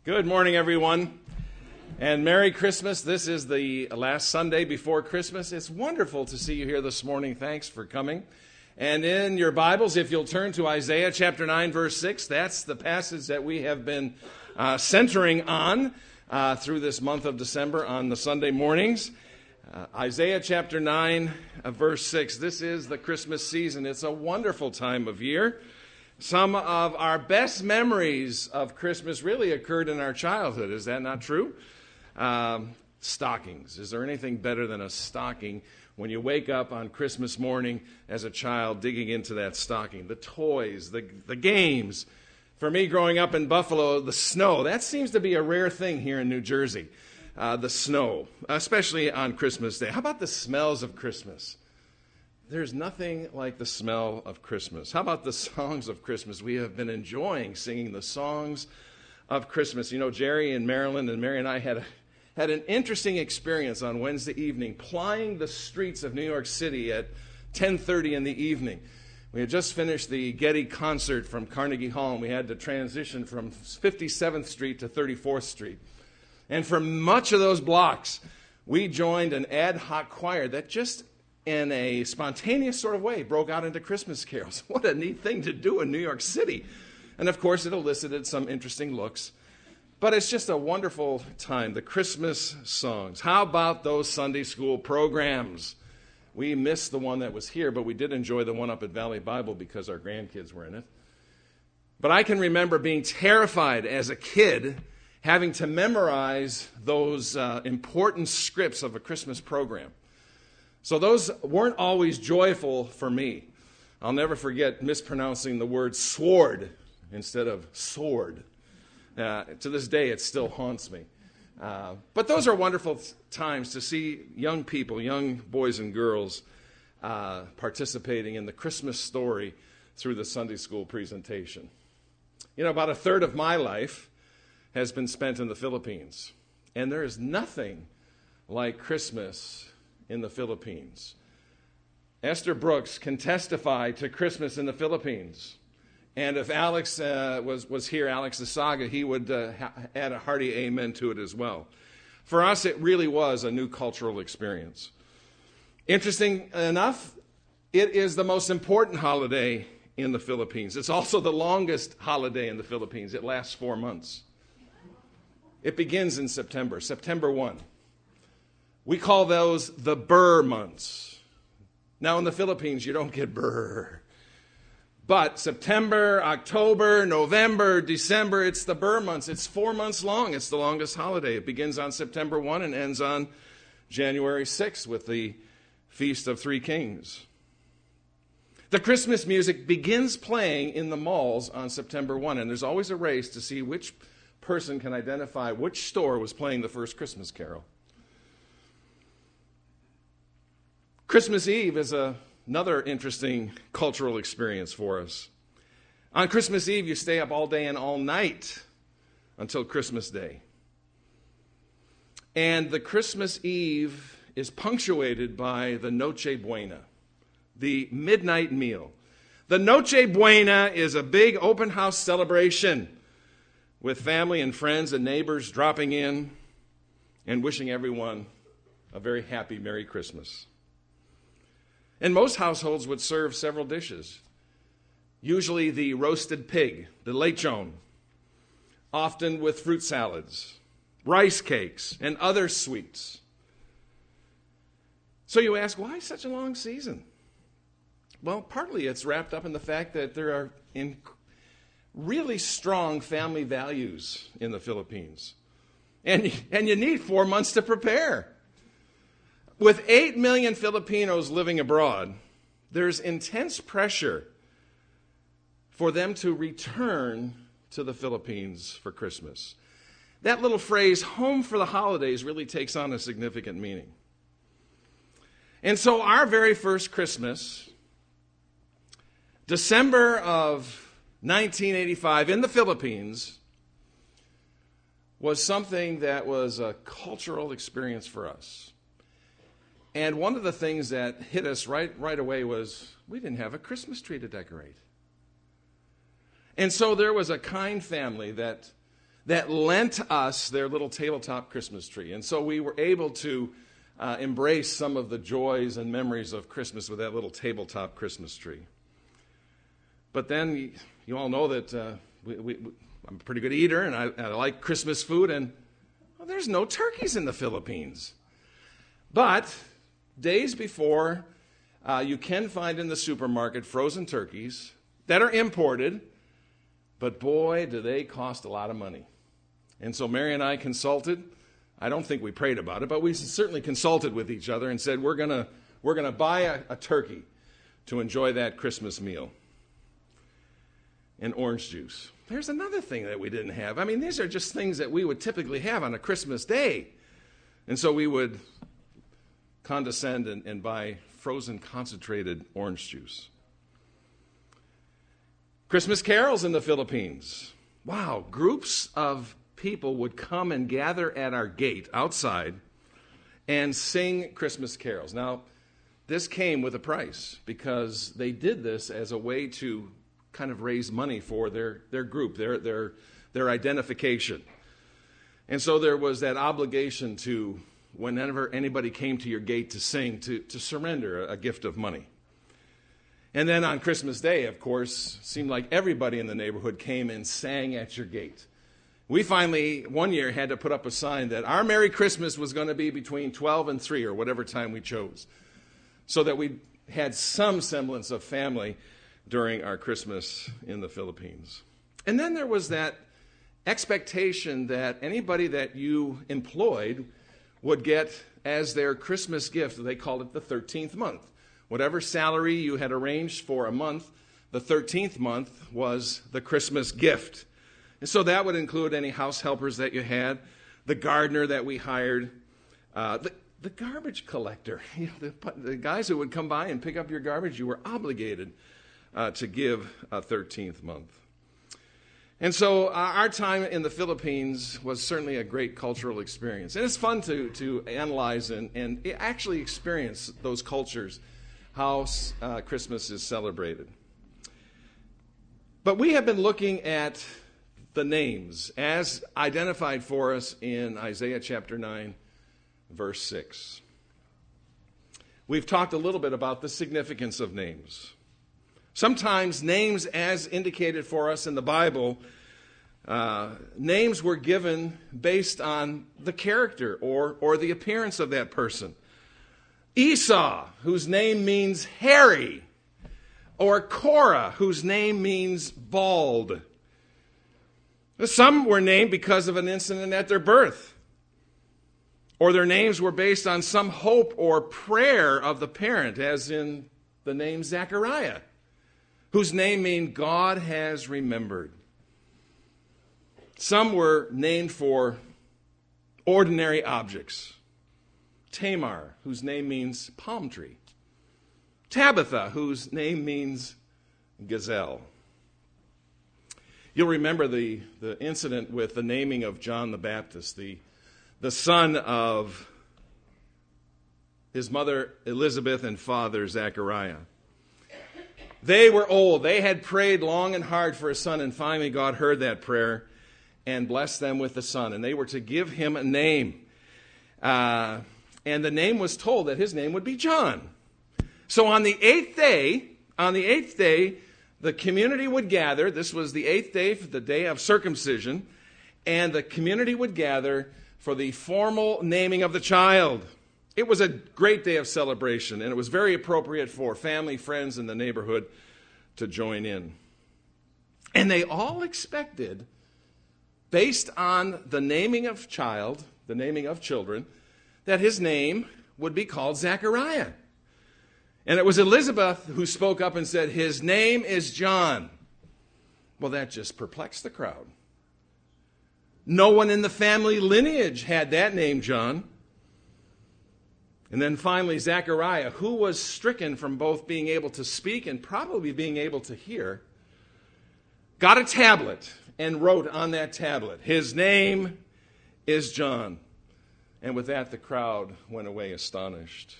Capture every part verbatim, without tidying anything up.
Good morning, everyone, and Merry Christmas. This is the last Sunday before Christmas. It's wonderful to see you here this morning. Thanks for coming. And in your Bibles, if you'll turn to Isaiah chapter nine, verse six, that's the passage that we have been uh, centering on uh, through this month of December on the Sunday mornings. Uh, Isaiah chapter nine, uh, verse six. This is the Christmas season. It's a wonderful time of year. Some of our best memories of Christmas really occurred in our childhood. Is that not true? Um, stockings. Is there anything better than a stocking when you wake up on Christmas morning as a child digging into that stocking? The toys, the, the games. For me, growing up in Buffalo, the snow. That seems to be a rare thing here in New Jersey, uh, the snow, especially on Christmas Day. How about the smells of Christmas? There's nothing like the smell of Christmas. How about the songs of Christmas? We have been enjoying singing the songs of Christmas. You know, Jerry and Marilyn and Mary and I had a, had an interesting experience on Wednesday evening, plying the streets of New York City at ten thirty in the evening. We had just finished the Getty concert from Carnegie Hall, and we had to transition from fifty-seventh Street to thirty-fourth Street. And for much of those blocks, we joined an ad hoc choir that just in a spontaneous sort of way, broke out into Christmas carols. What a neat thing to do in New York City. And of course, it elicited some interesting looks. But it's just a wonderful time, the Christmas songs. How about those Sunday school programs? We missed the one that was here, but we did enjoy the one up at Valley Bible because our grandkids were in it. But I can remember being terrified as a kid, having to memorize those uh, important scripts of a Christmas program. So those weren't always joyful for me. I'll never forget mispronouncing the word sword instead of sword. Uh, to this day, it still haunts me. Uh, but those are wonderful th- times to see young people, young boys and girls, uh, participating in the Christmas story through the Sunday school presentation. You know, about a third of my life has been spent in the Philippines. And there is nothing like Christmas in the Philippines. Esther Brooks can testify to Christmas in the Philippines. And if Alex uh, was, was here, Alex Asaga, he would uh, ha- add a hearty amen to it as well. For us, it really was a new cultural experience. Interesting enough, it is the most important holiday in the Philippines. It's also the longest holiday in the Philippines. It lasts four months. It begins in September, September first. We call those the Ber months. Now, in the Philippines, you don't get Ber. But September, October, November, December, it's the Ber months. It's four months long. It's the longest holiday. It begins on September first and ends on January sixth with the Feast of Three Kings. The Christmas music begins playing in the malls on September first, and there's always a race to see which person can identify which store was playing the first Christmas carol. Christmas Eve is a, another interesting cultural experience for us. On Christmas Eve, you stay up all day and all night until Christmas Day. And the Christmas Eve is punctuated by the Noche Buena, the midnight meal. The Noche Buena is a big open house celebration with family and friends and neighbors dropping in and wishing everyone a very happy Merry Christmas. And most households would serve several dishes. Usually the roasted pig, the lechon, often with fruit salads, rice cakes, and other sweets. So you ask, why such a long season? Well, partly it's wrapped up in the fact that there are in really strong family values in the Philippines. And, and you need four months to prepare. With eight million Filipinos living abroad, there's intense pressure for them to return to the Philippines for Christmas. That little phrase, home for the holidays, really takes on a significant meaning. And so our very first Christmas, December of nineteen eighty-five in the Philippines, was something that was a cultural experience for us. And one of the things that hit us right, right away was we didn't have a Christmas tree to decorate. And so there was a kind family that that lent us their little tabletop Christmas tree. And so we were able to uh, embrace some of the joys and memories of Christmas with that little tabletop Christmas tree. But then you, you all know that uh, we, we, I'm a pretty good eater, and I, I like Christmas food, and well, there's no turkeys in the Philippines. But days before, uh, you can find in the supermarket frozen turkeys that are imported, but boy, do they cost a lot of money. And so Mary and I consulted. I don't think we prayed about it, but we certainly consulted with each other and said, we're going we're gonna buy a, a turkey to enjoy that Christmas meal. And orange juice. There's another thing that we didn't have. I mean, these are just things that we would typically have on a Christmas day. And so we would condescend and, and buy frozen concentrated orange juice. Christmas carols in the Philippines. Wow, groups of people would come and gather at our gate outside and sing Christmas carols. Now, this came with a price because they did this as a way to kind of raise money for their, their group, their, their, their identification. And so there was that obligation to, whenever anybody came to your gate to sing, to, to surrender a, a gift of money. And then on Christmas Day, of course, seemed like everybody in the neighborhood came and sang at your gate. We finally, one year, had to put up a sign that our Merry Christmas was going to be between twelve and three or whatever time we chose, so that we had some semblance of family during our Christmas in the Philippines. And then there was that expectation that anybody that you employed would get as their Christmas gift, they called it the thirteenth month. Whatever salary you had arranged for a month, the thirteenth month was the Christmas gift. And so that would include any house helpers that you had, the gardener that we hired, uh, the, the garbage collector. You know, the, the guys who would come by and pick up your garbage, you were obligated uh, to give a thirteenth month. And so uh, our time in the Philippines was certainly a great cultural experience. And it's fun to, to analyze and, and actually experience those cultures, how uh, Christmas is celebrated. But we have been looking at the names as identified for us in Isaiah chapter nine, verse six. We've talked a little bit about the significance of names. Sometimes names as indicated for us in the Bible, uh, names were given based on the character or, or the appearance of that person. Esau, whose name means hairy, or Korah, whose name means bald. Some were named because of an incident at their birth, or their names were based on some hope or prayer of the parent, as in the name Zechariah, whose name means God has remembered. Some were named for ordinary objects. Tamar, whose name means palm tree. Tabitha, whose name means gazelle. You'll remember the, the incident with the naming of John the Baptist, the, the son of his mother Elizabeth and father Zechariah. They were old. They had prayed long and hard for a son, and finally God heard that prayer and blessed them with the son. And they were to give him a name. Uh, and the name was told that his name would be John. So on the eighth day, on the eighth day, the community would gather. This was the eighth day, the day of circumcision, and the community would gather for the formal naming of the child. It was a great day of celebration, and it was very appropriate for family, friends in the neighborhood to join in. And they all expected, based on the naming of child, the naming of children, that his name would be called Zechariah. And it was Elizabeth who spoke up and said, his name is John. Well, that just perplexed the crowd. No one in the family lineage had that name, John. And then finally, Zechariah, who was stricken from both being able to speak and probably being able to hear, got a tablet and wrote on that tablet, his name is John. And with that, the crowd went away astonished.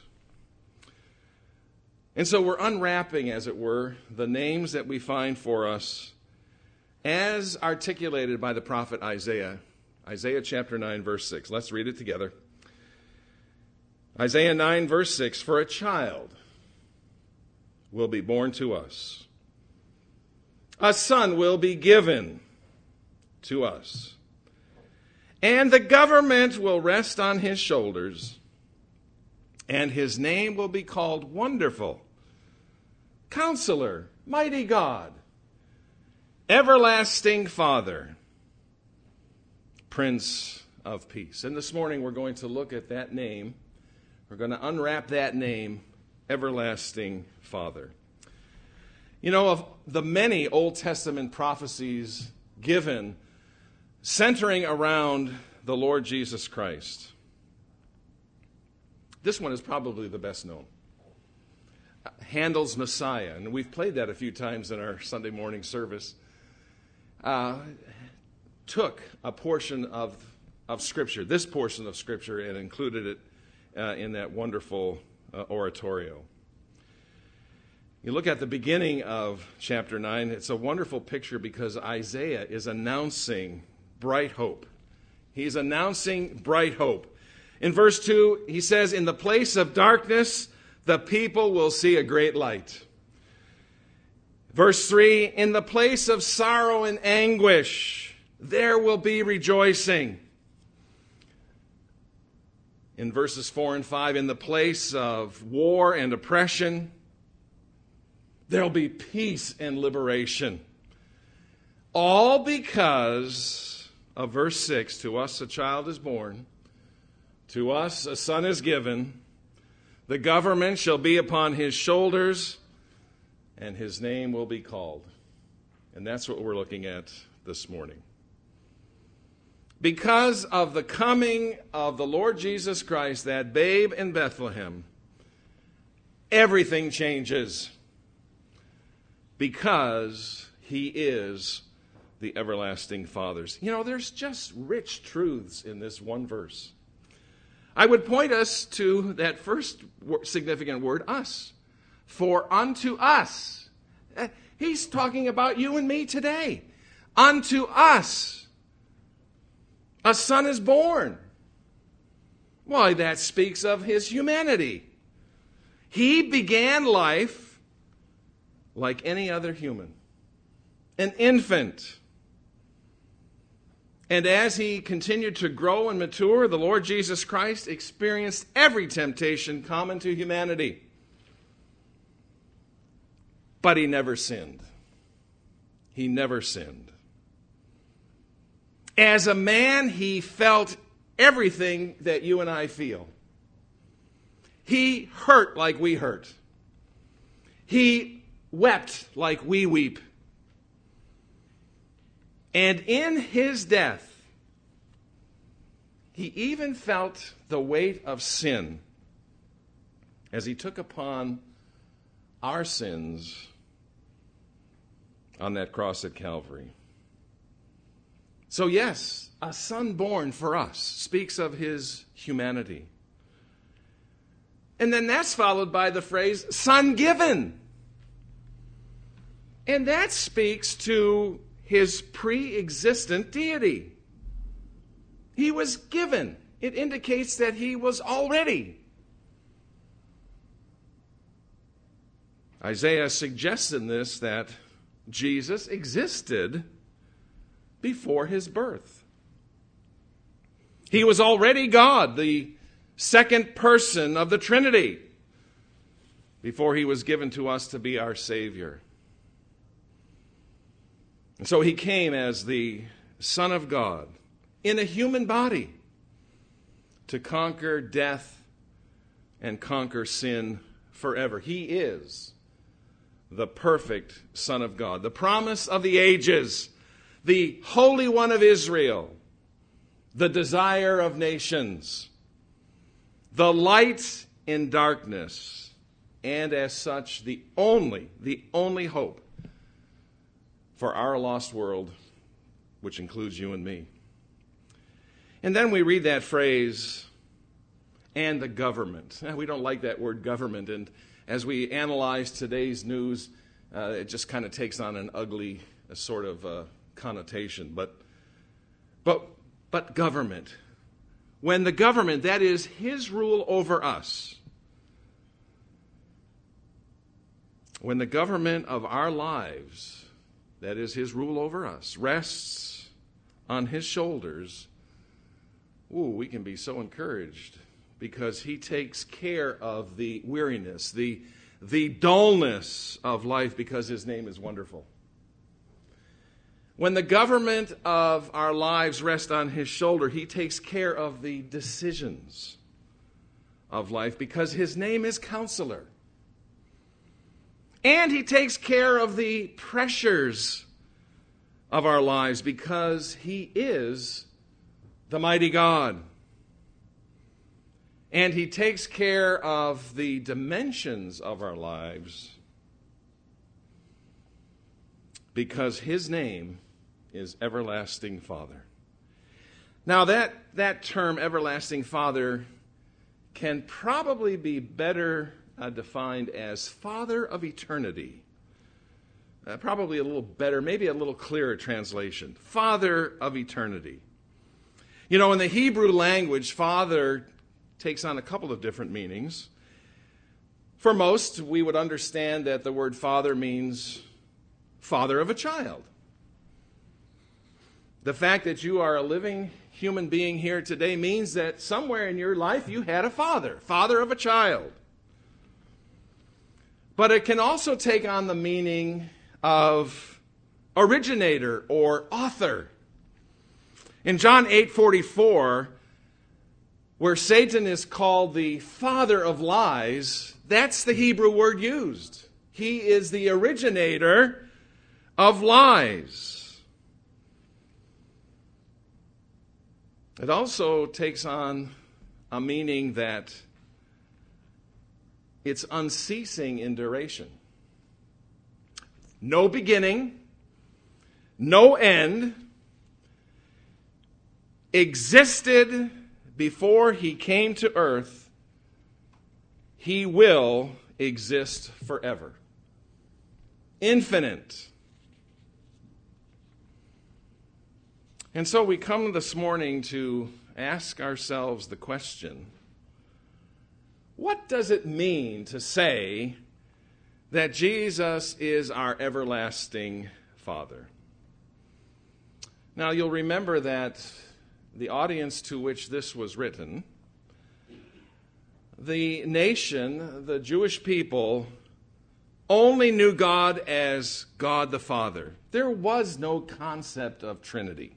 And so we're unwrapping, as it were, the names that we find for us as articulated by the prophet Isaiah. Isaiah chapter nine, verse six. Let's read it together. Isaiah nine, verse six. For a child will be born to us. A son will be given to us. And the government will rest on his shoulders. And his name will be called Wonderful, Counselor, Mighty God, Everlasting Father, Prince of Peace. And this morning we're going to look at that name. We're going to unwrap that name, Everlasting Father. You know, of the many Old Testament prophecies given centering around the Lord Jesus Christ, this one is probably the best known. Handel's Messiah, and we've played that a few times in our Sunday morning service, uh, took a portion of, of Scripture, this portion of Scripture, and included it uh, in that wonderful uh, oratorio. You look at the beginning of chapter nine, it's a wonderful picture because Isaiah is announcing bright hope. He's announcing bright hope. In verse two, he says, in the place of darkness, the people will see a great light. Verse three, in the place of sorrow and anguish, there will be rejoicing. In verses four and five, in the place of war and oppression, there'll be peace and liberation. All because of verse six, to us a child is born, to us a son is given, the government shall be upon his shoulders, and his name will be called. And that's what we're looking at this morning. Because of the coming of the Lord Jesus Christ, that babe in Bethlehem, everything changes. Because he is the everlasting Father. You know, there's just rich truths in this one verse. I would point us to that first significant word, us. For unto us. He's talking about you and me today. Unto us a son is born. Why, that speaks of his humanity. He began life like any other human, an infant. And as he continued to grow and mature, the Lord Jesus Christ experienced every temptation common to humanity. But he never sinned. He never sinned. As a man, he felt everything that you and I feel. He hurt like we hurt. He wept like we weep. And in his death, he even felt the weight of sin as he took upon our sins on that cross at Calvary. So yes, a son born for us speaks of his humanity. And then that's followed by the phrase, son given. And that speaks to his pre-existent deity. He was given. It indicates that he was already. Isaiah suggests in this that Jesus existed before his birth. He was already God, the second person of the Trinity, before he was given to us to be our Savior. And so he came as the Son of God in a human body to conquer death and conquer sin forever. He is the perfect Son of God, the promise of the ages, the Holy One of Israel, the desire of nations, the light in darkness, and as such, the only, the only hope for our lost world, which includes you and me. And then we read that phrase, and the government. We don't like that word government, and as we analyze today's news, uh, it just kind of takes on an ugly uh, sort of uh, connotation, but but but government. When the government, that is his rule over us, when the government of our lives, that is his rule over us, rests on his shoulders, ooh, we can be so encouraged because he takes care of the weariness, the, the dullness of life because his name is wonderful. When the government of our lives rests on his shoulder, he takes care of the decisions of life because his name is Counselor. And he takes care of the pressures of our lives because he is the mighty God. And he takes care of the dimensions of our lives because his name is Everlasting Father. Now that, that term, Everlasting Father, can probably be better uh, defined as Father of Eternity. Uh, probably a little better, maybe a little clearer translation. Father of Eternity. You know, in the Hebrew language, Father takes on a couple of different meanings. For most, we would understand that the word Father means father of a child. The fact that you are a living human being here today means that somewhere in your life you had a father, father of a child. But it can also take on the meaning of originator or author. In John eight forty-four, where Satan is called the father of lies, that's the Hebrew word used. He is the originator of lies. It also takes on a meaning that it's unceasing in duration. No beginning, no end, existed before he came to earth, he will exist forever. Infinite. And so we come this morning to ask ourselves the question, what does it mean to say that Jesus is our everlasting Father? Now, you'll remember that the audience to which this was written, the nation, the Jewish people, only knew God as God the Father. There was no concept of Trinity.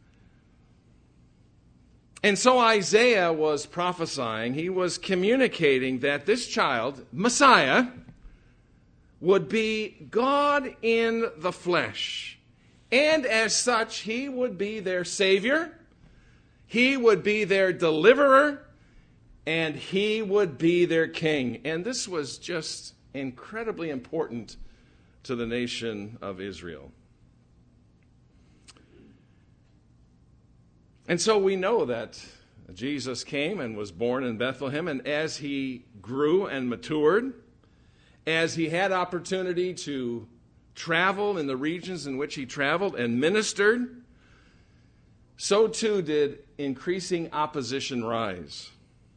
And so Isaiah was prophesying, he was communicating that this child, Messiah, would be God in the flesh. And as such, he would be their Savior, he would be their deliverer, and he would be their king. And this was just incredibly important to the nation of Israel. And so we know that Jesus came and was born in Bethlehem, and as he grew and matured, as he had opportunity to travel in the regions in which he traveled and ministered, so too did increasing opposition rise.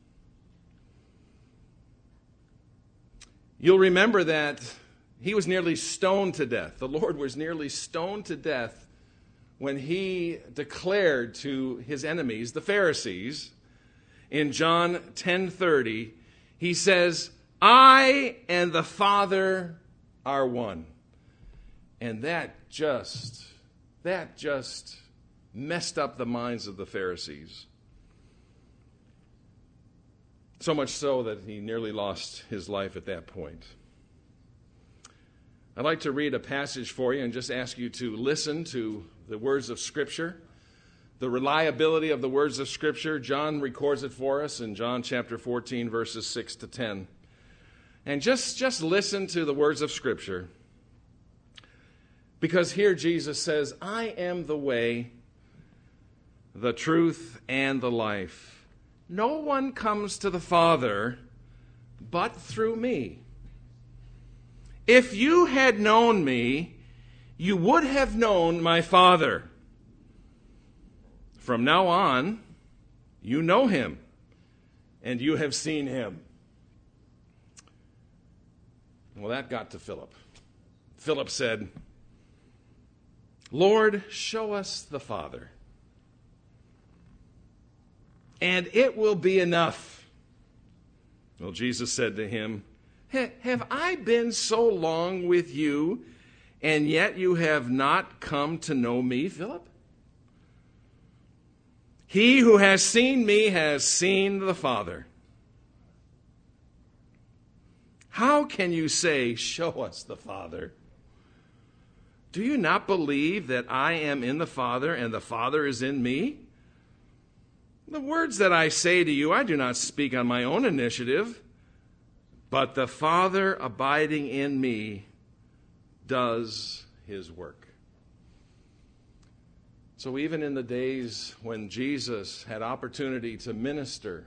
You'll remember that he was nearly stoned to death. The Lord was nearly stoned to death when he declared to his enemies, the Pharisees, in John ten thirty, he says, I and the Father are one. And that just, that just messed up the minds of the Pharisees. So much so that he nearly lost his life at that point. I'd like to read a passage for you and just ask you to listen to the words of Scripture, the reliability of the words of Scripture. John records it for us in John chapter fourteen, verses six to ten. And just, just listen to the words of Scripture. Because here Jesus says, I am the way, the truth, and the life. No one comes to the Father but through me. If you had known me, you would have known my Father. From now on, you know him, and you have seen him. Well, that got to Philip. Philip said, Lord, show us the Father, and it will be enough. Well, Jesus said to him, have I been so long with you, and yet you have not come to know me, Philip? He who has seen me has seen the Father. How can you say, show us the Father? Do you not believe that I am in the Father and the Father is in me? The words that I say to you, I do not speak on my own initiative, but the Father abiding in me does his work. So even in the days when Jesus had opportunity to minister,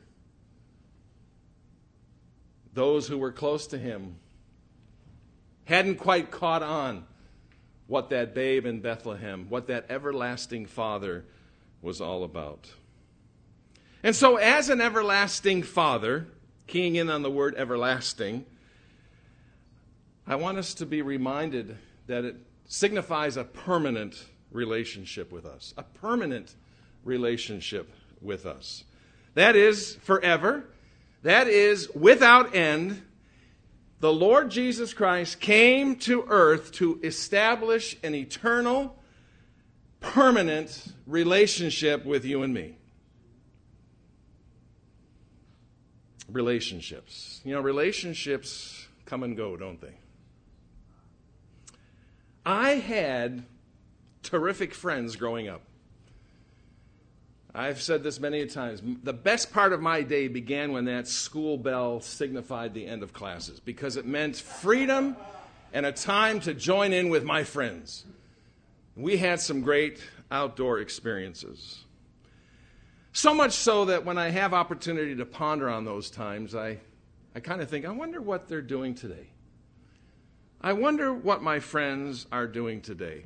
those who were close to him hadn't quite caught on what that babe in Bethlehem, what that everlasting Father was all about. And so as an everlasting Father, keying in on the word everlasting, I want us to be reminded that it signifies a permanent relationship with us. A permanent relationship with us. That is forever. That is without end. The Lord Jesus Christ came to earth to establish an eternal, permanent relationship with you and me. Relationships. You know, relationships come and go, don't they? I had terrific friends growing up. I've said this many times. The best part of my day began when that school bell signified the end of classes, because it meant freedom and a time to join in with my friends. We had some great outdoor experiences. So much so that when I have opportunity to ponder on those times, I, I kind of think, I wonder what they're doing today. I wonder what my friends are doing today.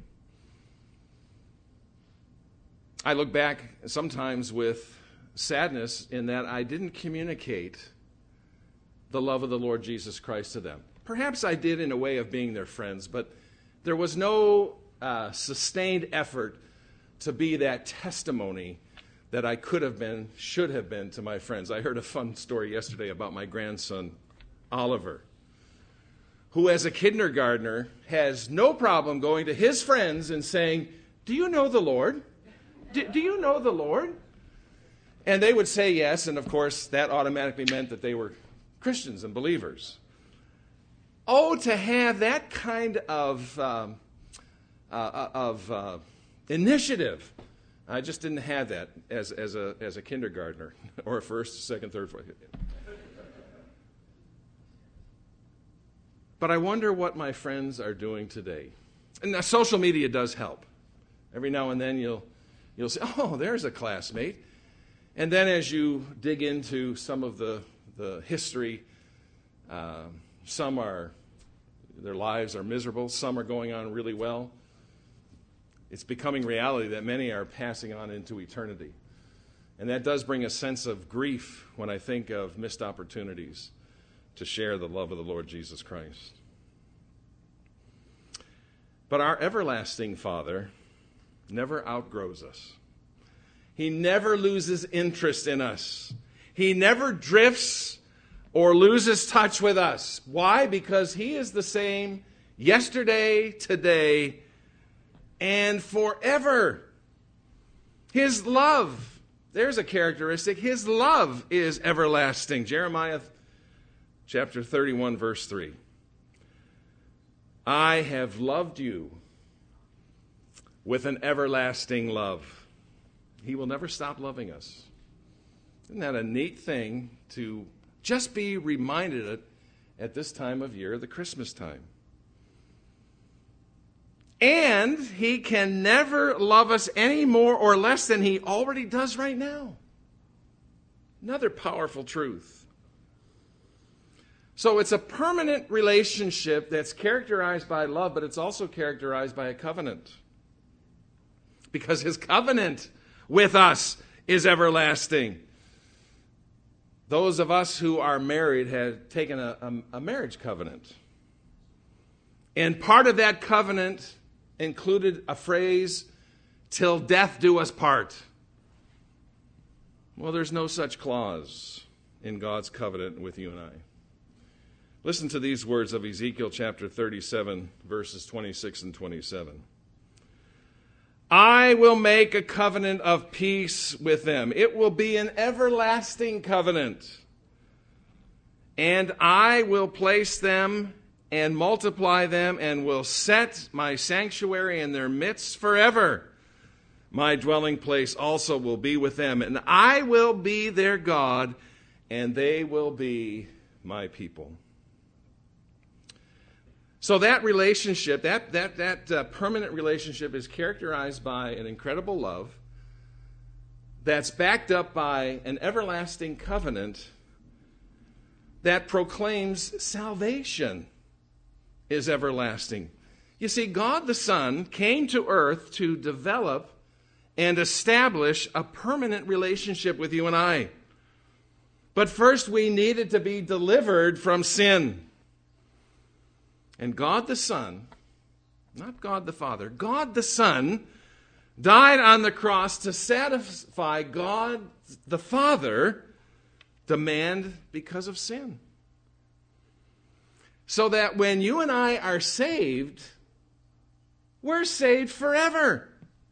I look back sometimes with sadness in that I didn't communicate the love of the Lord Jesus Christ to them. Perhaps I did in a way of being their friends, but there was no uh, sustained effort to be that testimony that I could have been, should have been to my friends. I heard a fun story yesterday about my grandson, Oliver, who as a kindergartner has no problem going to his friends and saying, do you know the Lord? Do, do you know the Lord? And they would say yes, and of course that automatically meant that they were Christians and believers. Oh, to have that kind of um, uh, of uh, initiative. I just didn't have that as as a as a kindergartner or a first, second, third, fourth. But I wonder what my friends are doing today. And now social media does help. Every now and then you'll you'll say, "Oh, there's a classmate." And then as you dig into some of the the history, uh, some are their lives are miserable. Some are going on really well. It's becoming reality that many are passing on into eternity. And that does bring a sense of grief when I think of missed opportunities to share the love of the Lord Jesus Christ. But our everlasting Father never outgrows us. He never loses interest in us. He never drifts or loses touch with us. Why? Because He is the same yesterday, today, and forever. His love, there's a characteristic, His love is everlasting. Jeremiah chapter thirty-one, verse three. I have loved you with an everlasting love. He will never stop loving us. Isn't that a neat thing to just be reminded of at this time of year, the Christmas time? And He can never love us any more or less than He already does right now. Another powerful truth. So it's a permanent relationship that's characterized by love, but it's also characterized by a covenant. Because his covenant with us is everlasting. Those of us who are married have taken a, a, a marriage covenant. And part of that covenant included a phrase, "till death do us part." Well, there's no such clause in God's covenant with you and I. Listen to these words of Ezekiel chapter thirty-seven, verses twenty-six and twenty-seven. "I will make a covenant of peace with them. It will be an everlasting covenant. And I will place them and multiply them and will set my sanctuary in their midst forever. My dwelling place also will be with them, and I will be their God, and they will be my people." So that relationship, that that that uh, permanent relationship is characterized by an incredible love that's backed up by an everlasting covenant that proclaims salvation is everlasting. You see, God the Son came to earth to develop and establish a permanent relationship with you and I. But first we needed to be delivered from sin. And God the Son, not God the Father, God the Son died on the cross to satisfy God the Father demand because of sin. So that when you and I are saved, we're saved forever.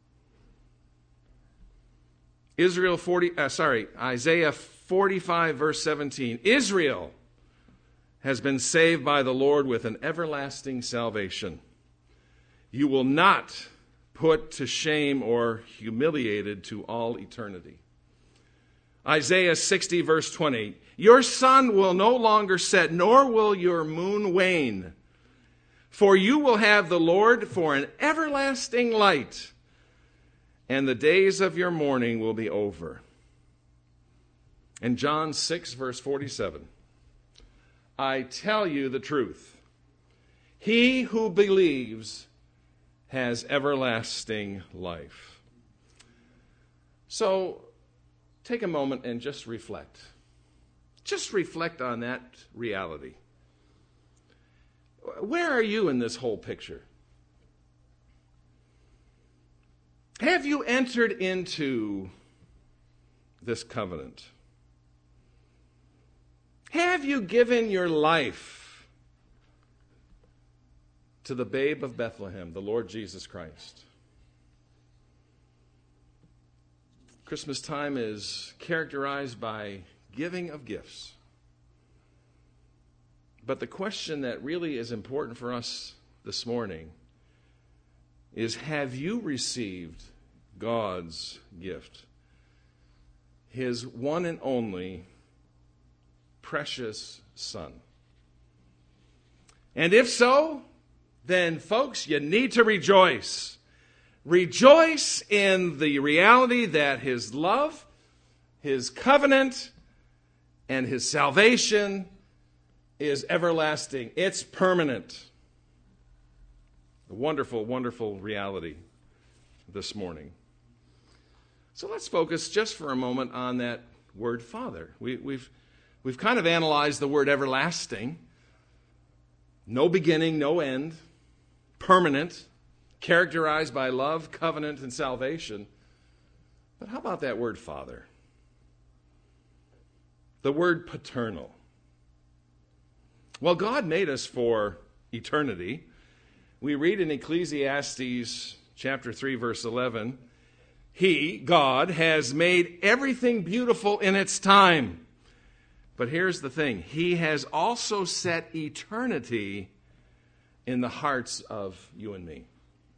Israel forty, uh, sorry, Isaiah forty-five, verse seventeen. Israel has been saved by the Lord with an everlasting salvation. You will not put to shame or humiliated to all eternity. Isaiah sixty, verse twenty. Your sun will no longer set, nor will your moon wane. For you will have the Lord for an everlasting light, and the days of your mourning will be over. And John six, verse forty-seven. I tell you the truth. He who believes has everlasting life. So, take a moment and just reflect. Just reflect on that reality. Where are you in this whole picture? Have you entered into this covenant? Have you given your life to the babe of Bethlehem, the Lord Jesus Christ? Christmas time is characterized by giving of gifts. But the question that really is important for us this morning is, have you received God's gift? His one and only precious Son. And if so, then folks, you need to rejoice. Rejoice in the reality that His love, His covenant, and His salvation is everlasting. It's permanent. A wonderful, wonderful reality this morning. So let's focus just for a moment on that word Father. We, we've We've kind of analyzed the word everlasting. No beginning, no end. Permanent. Characterized by love, covenant, and salvation. But how about that word Father? The word paternal. Well, God made us for eternity. We read in Ecclesiastes chapter three, verse eleven, He, God, has made everything beautiful in its time. But here's the thing. He has also set eternity in the hearts of you and me.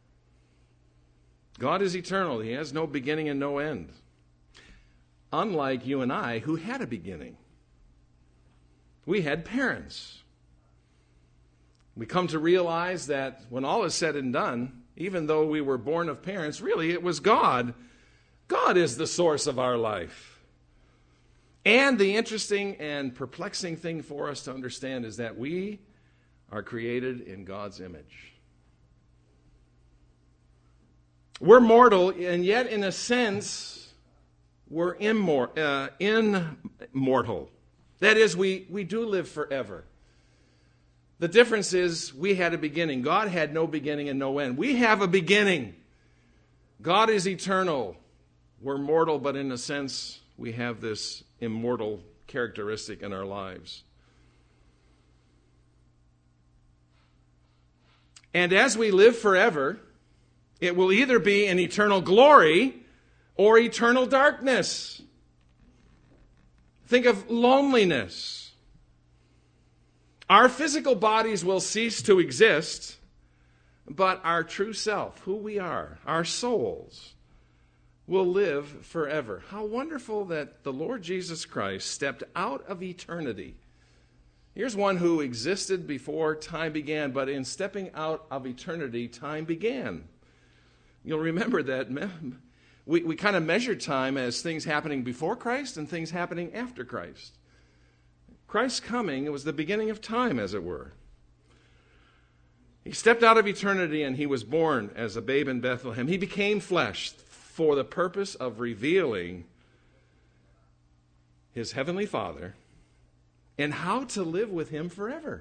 God is eternal. He has no beginning and no end. Unlike you and I, who had a beginning. We had parents. We come to realize that when all is said and done, even though we were born of parents, really it was God. God is the source of our life. And the interesting and perplexing thing for us to understand is that we are created in God's image. We're mortal, and yet in a sense, we're immor- uh, immortal. That is, we, we do live forever. The difference is we had a beginning. God had no beginning and no end. We have a beginning. God is eternal. We're mortal, but in a sense, we have this immortal characteristic in our lives. And as we live forever, it will either be in eternal glory or eternal darkness. Think of loneliness. Our physical bodies will cease to exist, but our true self, who we are, our souls, will live forever. How wonderful that the Lord Jesus Christ stepped out of eternity. Here's one who existed before time began, but in stepping out of eternity, time began. You'll remember that we, we kind of measure time as things happening before Christ and things happening after Christ. Christ's coming, it was the beginning of time, as it were. He stepped out of eternity and he was born as a babe in Bethlehem. He became flesh for the purpose of revealing his heavenly Father and how to live with him forever.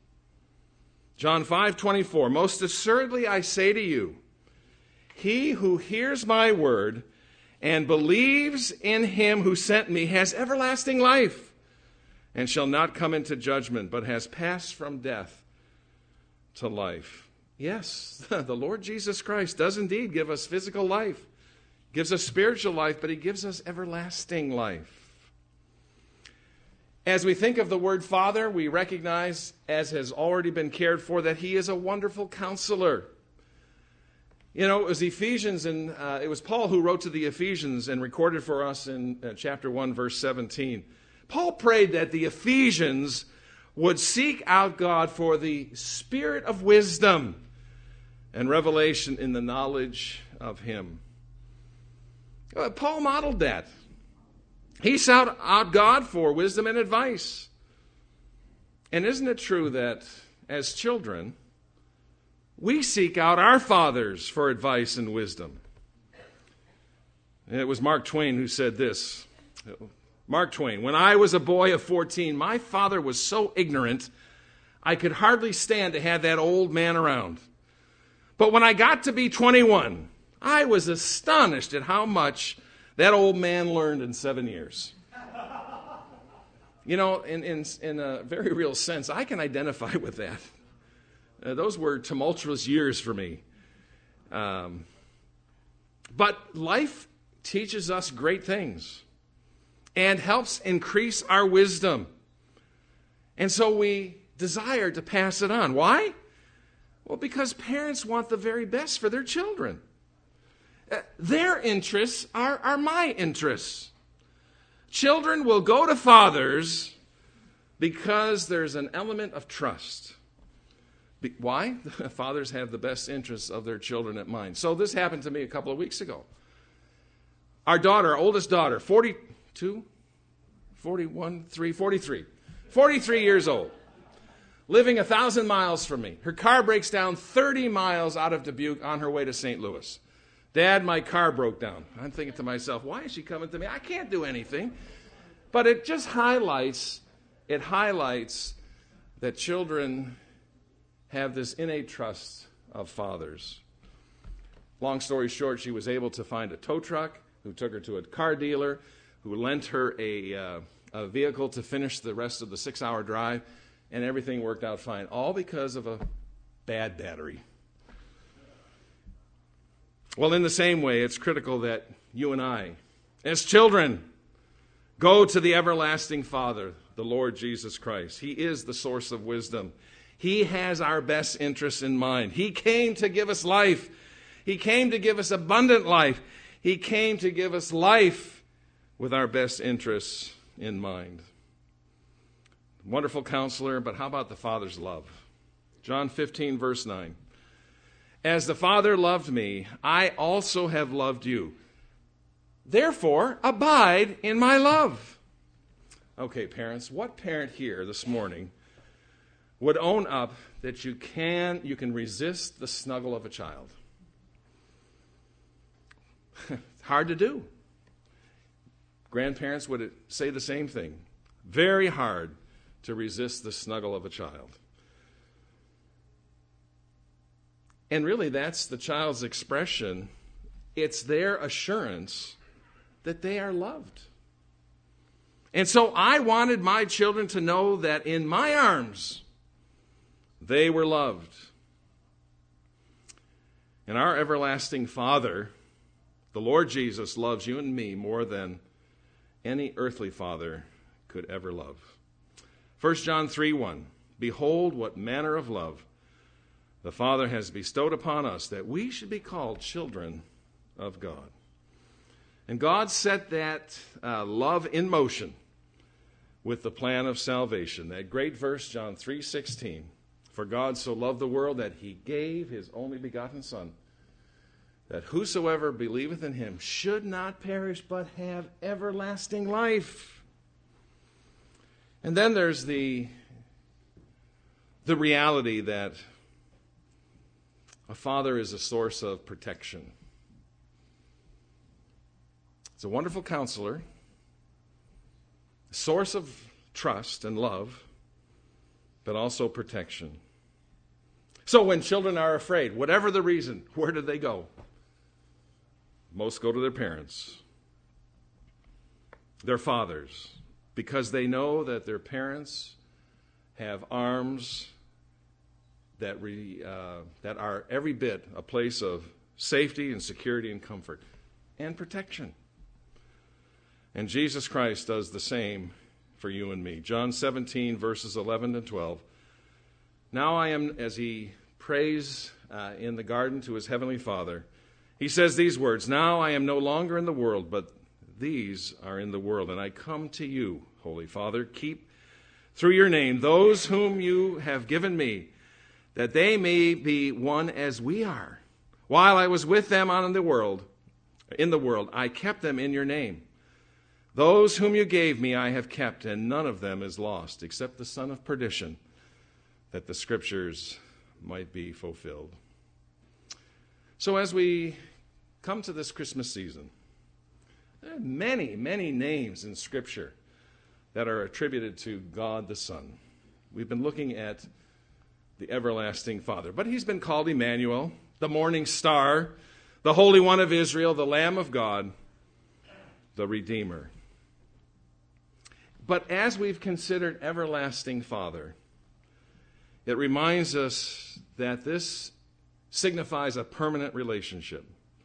John five twenty-four, most assuredly I say to you, he who hears my word and believes in him who sent me has everlasting life and shall not come into judgment, but has passed from death to life. Yes, the Lord Jesus Christ does indeed give us physical life, gives us spiritual life, but he gives us everlasting life. As we think of the word Father, we recognize, as has already been cared for, that he is a wonderful counselor. You know, it was Ephesians, and uh, it was Paul who wrote to the Ephesians and recorded for us in uh, chapter one, verse seventeen. Paul prayed that the Ephesians would seek out God for the spirit of wisdom and revelation in the knowledge of him. Uh, Paul modeled that. He sought out God for wisdom and advice. And isn't it true that as children, we seek out our fathers for advice and wisdom? And it was Mark Twain who said this. Mark Twain, when I was a boy of fourteen, my father was so ignorant, I could hardly stand to have that old man around. But when I got to be twenty-one, I was astonished at how much that old man learned in seven years. You know, in, in, in a very real sense, I can identify with that. Uh, those were tumultuous years for me. Um, but life teaches us great things and helps increase our wisdom. And so we desire to pass it on. Why? Well, because parents want the very best for their children. Uh, their interests are, are my interests. Children will go to fathers because there's an element of trust. Be- why? Fathers have the best interests of their children at mind. So this happened to me a couple of weeks ago. Our daughter, our oldest daughter, forty-two, forty-one, three, forty-three, forty-three years old, living a thousand miles from me. Her car breaks down thirty miles out of Dubuque on her way to Saint Louis. Dad, my car broke down. I'm thinking to myself, why is she coming to me? I can't do anything. But it just highlights, it highlights that children have this innate trust of fathers. Long story short, she was able to find a tow truck who took her to a car dealer, who lent her a, uh, a vehicle to finish the rest of the six-hour drive, and everything worked out fine, all because of a bad battery. Well, in the same way, it's critical that you and I, as children, go to the everlasting Father, the Lord Jesus Christ. He is the source of wisdom. He has our best interests in mind. He came to give us life. He came to give us abundant life. He came to give us life with our best interests in mind. Wonderful counselor, but how about the Father's love? John fifteen, verse nine. As the Father loved me, I also have loved you. Therefore, abide in my love. Okay, parents, what parent here this morning would own up that you can you can resist the snuggle of a child? Hard to do. Grandparents would say the same thing. Very hard to resist the snuggle of a child. And really, that's the child's expression. It's their assurance that they are loved. And so I wanted my children to know that in my arms, they were loved. And our everlasting Father, the Lord Jesus, loves you and me more than any earthly father could ever love. First John three one, behold what manner of love the Father has bestowed upon us, that we should be called children of God. And God set that uh, love in motion with the plan of salvation. That great verse, John three sixteen, for God so loved the world that he gave his only begotten Son, that whosoever believeth in him should not perish but have everlasting life. And then there's the, the reality that a father is a source of protection. It's a wonderful counselor, a source of trust and love, but also protection. So when children are afraid, whatever the reason, where do they go? Most go to their parents, their fathers, because they know that their parents have arms that re, uh, that are every bit a place of safety and security and comfort and protection. And Jesus Christ does the same for you and me. John seventeen, verses eleven and twelve. Now I am, as he prays uh, in the garden to his heavenly Father, he says these words, now I am no longer in the world, but these are in the world, and I come to you, Holy Father. Keep through your name those whom you have given me, that they may be one as we are. While I was with them on the world, in the world, I kept them in your name. Those whom you gave me I have kept, and none of them is lost, except the son of perdition, that the scriptures might be fulfilled. So as we come to this Christmas season, there are many, many names in Scripture that are attributed to God the Son. We've been looking at the everlasting Father, but he's been called Emmanuel, the morning star, the Holy One of Israel, the Lamb of God, the Redeemer. But as we've considered everlasting Father, it reminds us that this signifies a permanent relationship.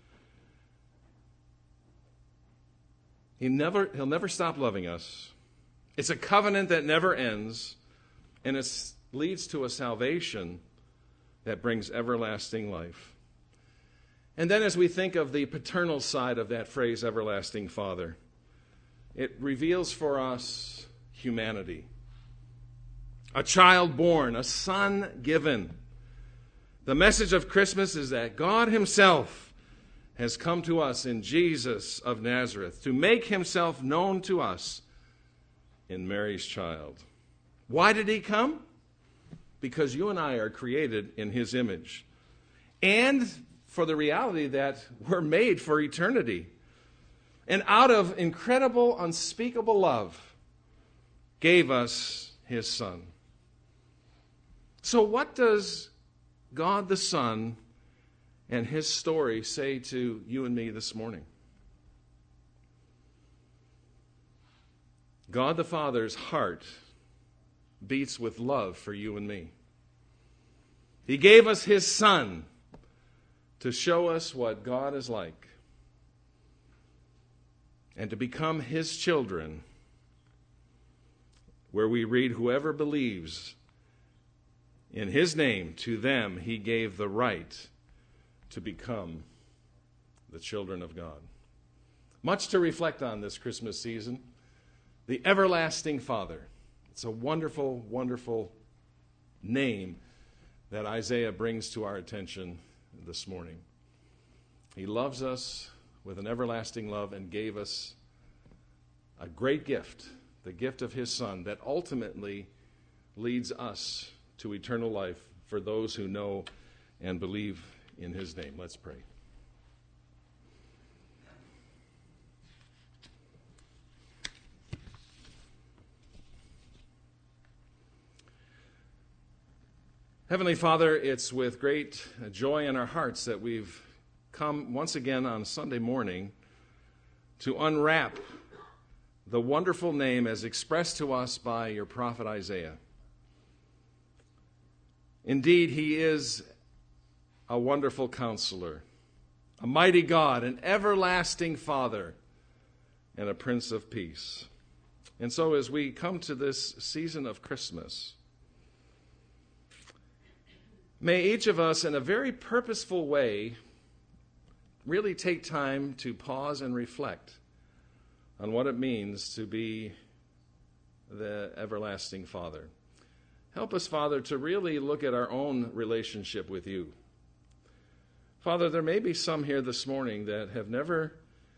He never, he'll never stop loving us. It's a covenant that never ends, and it leads to a salvation that brings everlasting life. And then as we think of the paternal side of that phrase, everlasting Father, it reveals for us humanity. A child born, a son given. The message of Christmas is that God himself has come to us in Jesus of Nazareth to make himself known to us in Mary's child. Why did he come? Because you and I are created in his image. And for the reality that we're made for eternity. And out of incredible, unspeakable love, gave us his Son. So what does God the Son and his story say to you and me this morning? God the Father's heart beats with love for you and me. He gave us his Son to show us what God is like and to become his children, where we read, whoever believes in his name, to them he gave the right to become the children of God. Much to reflect on this Christmas season. The everlasting Father. It's a wonderful, wonderful name that Isaiah brings to our attention this morning. He loves us with an everlasting love and gave us a great gift the gift of his Son that ultimately leads us to eternal life for those who know and believe in his name. Let's pray. Heavenly Father, it's with great joy in our hearts that we've come once again on Sunday morning to unwrap the wonderful name as expressed to us by your prophet Isaiah. Indeed, he is a wonderful counselor, a mighty God, an everlasting Father, and a Prince of Peace. And so as we come to this season of Christmas, may each of us in a very purposeful way really take time to pause and reflect on what it means to be the everlasting Father. Help us, Father, to really look at our own relationship with you. Father, there may be some here this morning that have never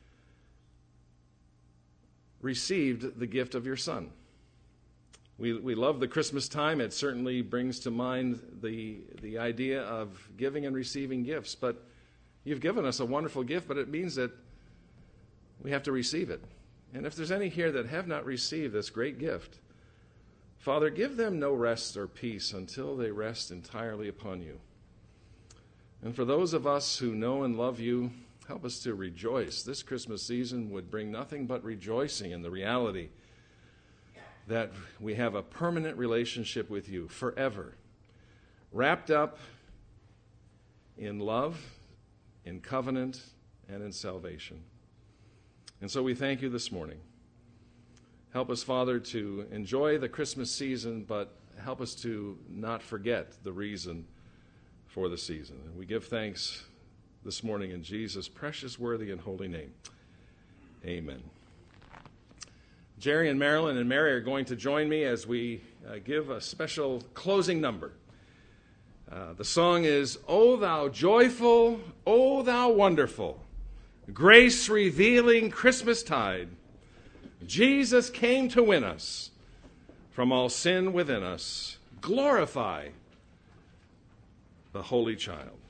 received the gift of your Son. We we love the Christmas time. It certainly brings to mind the the idea of giving and receiving gifts. But you've given us a wonderful gift, but it means that we have to receive it. And if there's any here that have not received this great gift, Father, give them no rest or peace until they rest entirely upon you. And for those of us who know and love you, help us to rejoice. This Christmas season would bring nothing but rejoicing in the reality that we have a permanent relationship with you forever, wrapped up in love, in covenant, and in salvation. And so we thank you this morning. Help us, Father, to enjoy the Christmas season, but help us to not forget the reason for the season. And we give thanks this morning in Jesus' precious, worthy, and holy name. Amen. Jerry and Marilyn and Mary are going to join me as we uh, give a special closing number. Uh, the song is, O thou joyful, O thou wonderful, grace-revealing Christmas tide, Jesus came to win us from all sin within us. Glorify the Holy Child.